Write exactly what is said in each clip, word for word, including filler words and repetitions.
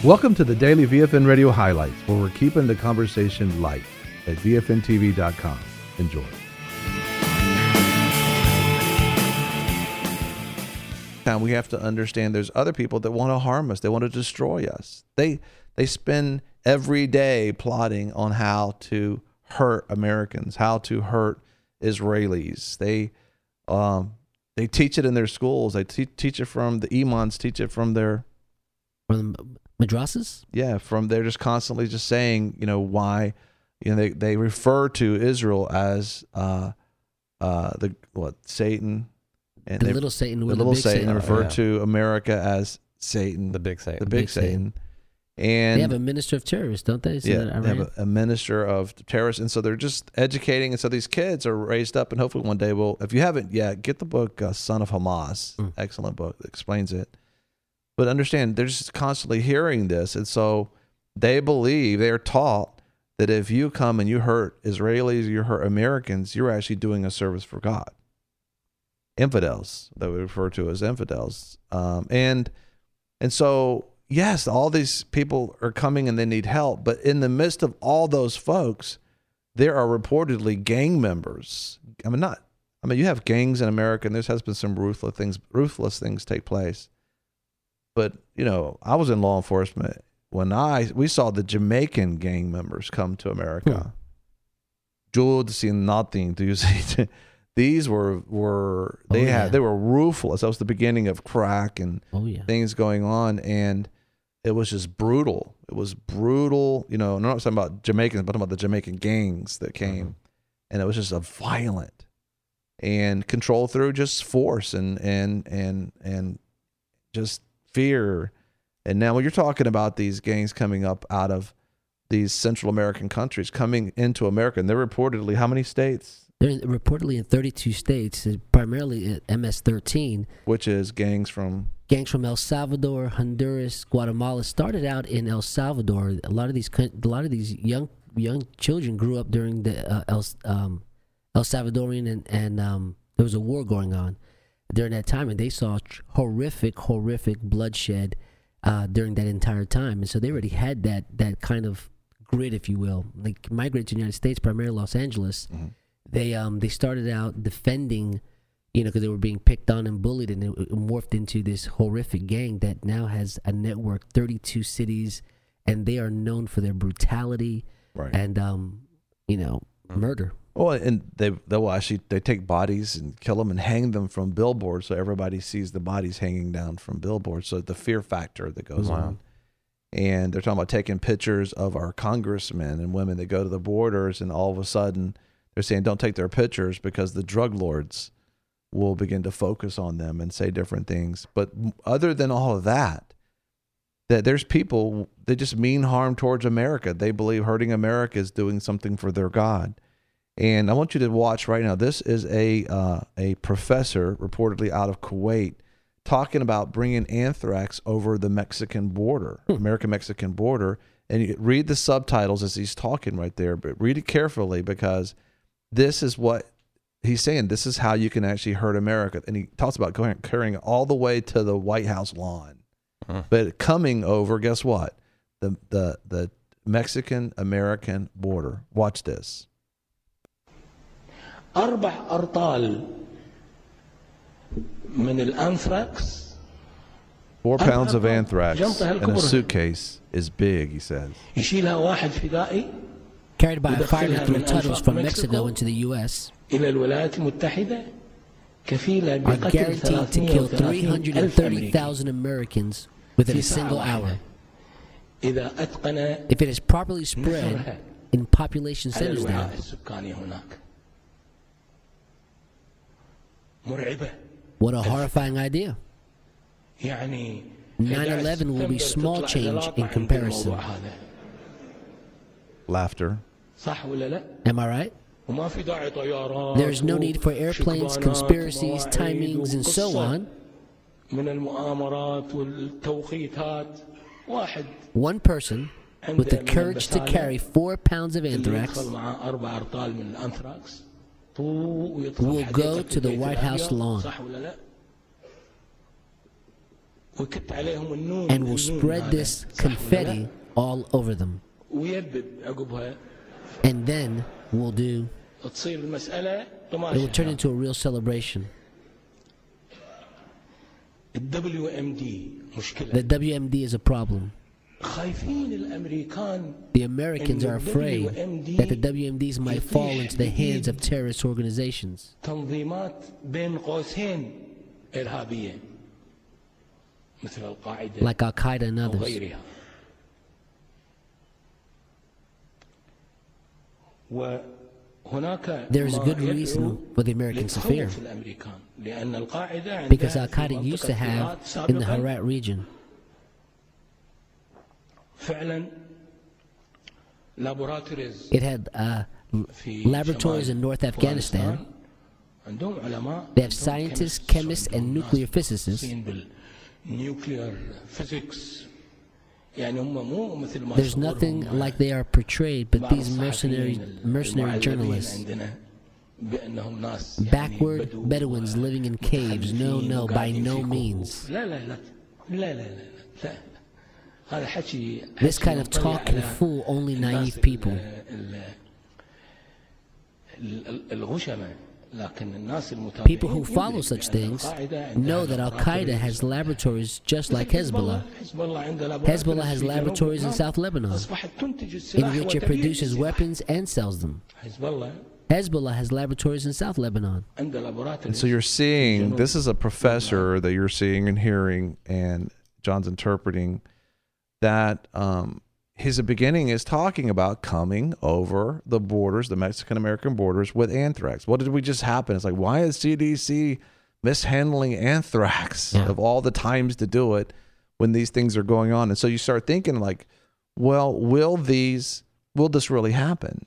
Welcome to the Daily V F N Radio Highlights, where we're keeping the conversation light at V F N T V dot com. Enjoy. Now we have to understand there's other people that want to harm us. They want to destroy us. They they spend every day plotting on how to hurt Americans, how to hurt Israelis. They um, they teach it in their schools. They te- teach it from the imams, teach it from their from madrasas. Yeah, from they're just constantly just saying, you know, why, you know, they, they refer to Israel as uh, uh, the what Satan. And the they, little Satan, the with little the big Satan, Satan. refer Oh, yeah. to America as Satan, The big Satan. the big, Big Satan. Satan. And They have a minister of terrorists, don't they? Isn't yeah, that they have Iran? a, a minister of terrorists, and so they're just educating, and so these kids are raised up, and hopefully one day we'll. If you haven't yet, get the book uh, "Son of Hamas," Mm. excellent book that explains it. But understand, they're just constantly hearing this, and so they believe they are taught that if you come and you hurt Israelis, you hurt Americans, you're actually doing a service for God. Infidels that we refer to as infidels, um, and and so yes, all these people are coming and they need help, but in the midst of all those folks, there are reportedly gang members. I mean, not. I mean, you have gangs in America, and there has been some ruthless things, ruthless things take place. But you know, I was in law enforcement when I we saw the Jamaican gang members come to America. Hmm. Jude seen nothing. Do you see? These were were they Oh, had yeah. they were ruthless. That was the beginning of crack and Oh yeah. things going on, and it was just brutal. It was brutal. You know, I'm not talking about Jamaicans, but I'm talking about the Jamaican gangs that came, Mhm. and it was just a violent and control through just force and and and and just fear. And now when you're talking about these gangs coming up out of these Central American countries coming into America, and they're reportedly how many states? They're reportedly in thirty-two states, uh, primarily at M S thirteen. Which is gangs from Gangs from El Salvador, Honduras, Guatemala started out in El Salvador. A lot of these, coun- a lot of these young young children grew up during the uh, El um, El Salvadorian, and and um, there was a war going on during that time, and they saw tr- horrific, horrific bloodshed uh, during that entire time, and so they already had that that kind of grit, if you will. Like migrated to the United States, primarily Los Angeles. Mm-hmm. They um they started out defending, you know, because they were being picked on and bullied, and it, it morphed into this horrific gang that now has a network, thirty-two cities, and they are known for their brutality right. and um you know murder. Well, and they they will actually they take bodies and kill them and hang them from billboards, so everybody sees the bodies hanging down from billboards. So the fear factor that goes Wow. on, and they're talking about taking pictures of our congressmen and women that go to the borders, and all of a sudden they're saying don't take their pictures because the drug lords will begin to focus on them and say different things. But other than all of that, that there's people that just mean harm towards America. They believe hurting America is doing something for their God. And I want you to watch right now. This is a uh, a professor reportedly out of Kuwait talking about bringing anthrax over the Mexican border, American-Mexican border. And you read the subtitles as he's talking right there, but read it carefully because this is what he's saying. This is how you can actually hurt America. And he talks about going carrying it all the way to the White House lawn. Huh. But coming over, guess what? The the the Mexican-American border. Watch this. أربع أرطال من الأنثراكس Four pounds of anthrax in a suitcase is big, he says. يشيلها واحد فدائي Carried by a fighter through tunnels from Mexico into the U S إلى الولايات المتحدة كفيلة are بقتل guaranteed to kill three ثلاثمائة hundred ألف thirty أمريكي thousand Americans within في a ساعة single hour. واحدة إذا أتقن If it is properly spread in population على centers there. الوعاء السكاني هناك مرعبة. What a horrifying idea. يعني nine eleven will be small change in comparison. Laughter. صح ولا لا؟ Am I right? وما في داعي طيارات. There is no need for airplanes, وشكبانات conspiracies, ومواعيد timings, and so وقصة on. من المؤامرات والتوقيتات. واحد One person with the courage to carry four pounds of اللي anthrax يدخل معاه أربع أرطال من الأنثراكس طو ويدخل will حديقة go to the البيت White House الأبيض. lawn. صح ولا لا؟ ويكت عليهم النون and will النون spread هذا. this صح ولا confetti لا؟ all over them. ويدبب عقبها And then we'll do, تصير المسألة it will turn طماشة. into a real celebration. الدبليو ام دي The مشكلة. W M D is a problem. خايفين الامريكان The Americans are afraid that the W M Ds might fall into the hands of terrorist organizations تنظيمات بين قوسين ارهابية مثل القاعدة like Al Qaeda and others. وغيرها. وهناك There is ما good يدعو reason for the Americans to fear, لتخوف الامريكان لان القاعدة because عندها Al في Qaeda used to منطقة have الهرات in the سابقاً Herat region فعلا لابوراتوريز it had uh, في laboratories in شمال North Afghanistan. أفغانستان. عندهم علماء They have عندهم scientists, chemists، chemists, and عندهم nuclear ناس physicists. متخصصين بالنيوكلير فيزيكس. يعني هم مو مثل ما There's nothing يصورهم like they are portrayed, but بعض these mercenary الصحفيين mercenary المعلمين journalists, عندنا بأنهم ناس يعني backward بدو Bedouins living in caves. No, متخلفين no, by وقاعدين no في means. كهوف. لا لا لا لا لا لا لا هذا حكي This حكي kind of منطلي talk can على fool only الناس naive people. ال- ال- ال- الغشمة. لكن الناس People who المتابعين follow يدرك such بأن things القاعدة عندها know that Al Qaeda has laboratories just like مثل Hezbollah. حزب الله عنده Hezbollah has في جنوب laboratories in لبنان. South Lebanon أصبحت تنتج in السلاح which it وتبيع produces السلاح. weapons and sells them. حزب الله Hezbollah has laboratories in South Lebanon. عنده لابوراتوري. And so you're seeing, this is a professor that you're seeing and hearing, and John's interpreting that um, his beginning is talking about coming over the borders, the Mexican-American borders, with anthrax. What did we just happen? It's like, why is C D C mishandling anthrax Yeah. of all the times to do it when these things are going on? And so you start thinking like, well, will these, will this really happen?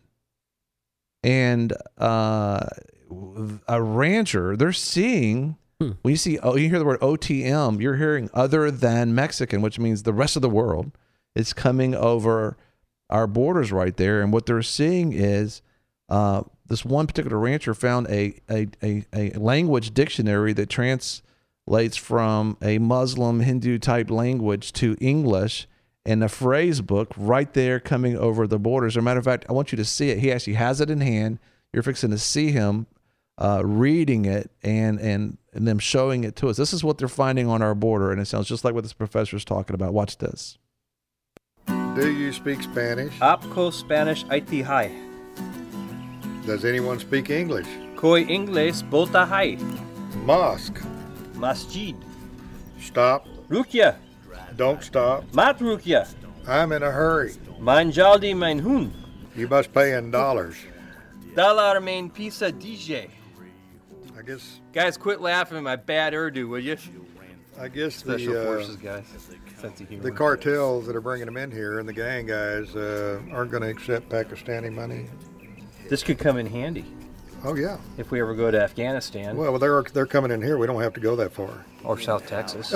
And uh, a rancher, they're seeing, Hmm. when you see, oh, you hear the word O T M, you're hearing other than Mexican, which means the rest of the world is coming over our borders right there. And what they're seeing is uh, this one particular rancher found a, a, a, a language dictionary that translates from a Muslim Hindu type language to English, and a phrase book right there coming over the borders. As a matter of fact, I want you to see it. He actually has it in hand. You're fixing to see him uh, reading it and, and, and them showing it to us. This is what they're finding on our border, and it sounds just like what this professor is talking about. Watch this. Do you speak Spanish? Apco Spanish I T High. Does anyone speak English? Koi Ingles Bota High. Mosque. Masjid. Stop. Rukia. Don't stop. Mat Rukia. I'm in a hurry. Mein Jaldi Mein Hun. You must pay in dollars. Dollar Main Pizza D J. I guess. Guys, quit laughing at my bad Urdu, will you? I guess Special the uh, forces, guys. Sense of humor. the cartels that are bringing them in here and the gang guys uh, aren't going to accept Pakistani money. This could come in handy Oh yeah. if we ever go to Afghanistan Well, they're they're coming in here. We don't have to go that far. or South Texas.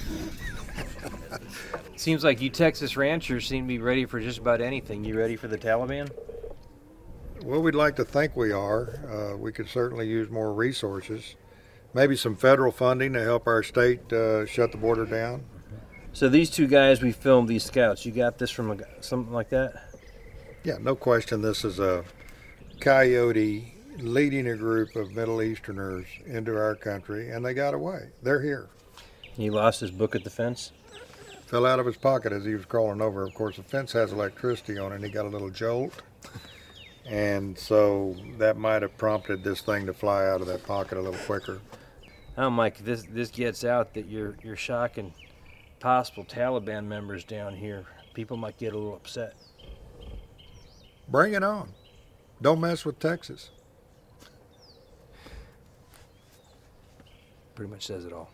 Seems like you Texas ranchers seem to be ready for just about anything. You ready for the Taliban? Well, we'd like to think we are. Uh, we could certainly use more resources. Maybe some federal funding to help our state uh, shut the border down. So these two guys we filmed, these scouts, you got this from a, something like that? Yeah, no question. This is a coyote leading a group of Middle Easterners into our country, and they got away. They're here. He lost his book at the fence? Fell out of his pocket as he was crawling over. Of course, the fence has electricity on it, and he got a little jolt. And so that might have prompted this thing to fly out of that pocket a little quicker. Oh, Mike, this this gets out that you're you're shocking possible Taliban members down here. People might get a little upset. Bring it on. Don't mess with Texas. Pretty much says it all.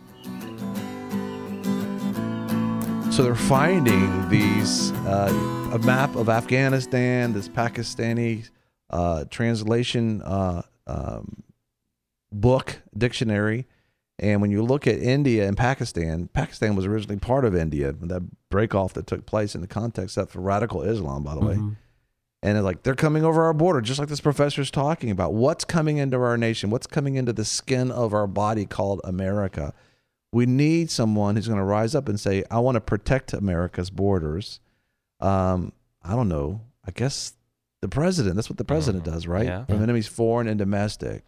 So they're finding these uh, a map of Afghanistan, this Pakistani uh, translation uh, um, book dictionary, and when you look at India and Pakistan, Pakistan was originally part of India. That break off that took place in the context of radical Islam, by the way. Mm-hmm. And it's like they're coming over our border, just like this professor is talking about. What's coming into our nation? What's coming into the skin of our body called America? We need someone who's going to rise up and say, I want to protect America's borders. Um, I don't know. I guess the president, that's what the president does, right? Yeah. From enemies foreign and domestic.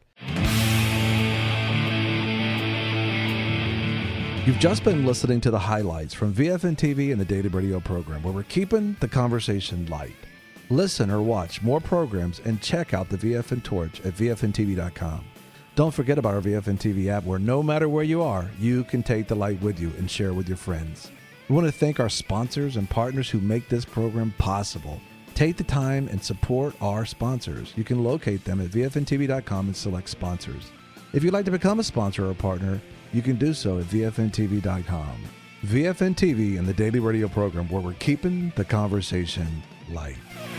You've just been listening to the highlights from V F N T V and the Daily Radio program, where we're keeping the conversation light. Listen or watch more programs and check out the V F N Torch at V F N T V dot com. Don't forget about our V F N T V app, where no matter where you are, you can take the light with you and share with your friends. We want to thank our sponsors and partners who make this program possible. Take the time and support our sponsors. You can locate them at V F N T V dot com and select sponsors. If you'd like to become a sponsor or a partner, you can do so at V F N T V dot com. V F N T V and the Daily Radio program, where we're keeping the conversation light.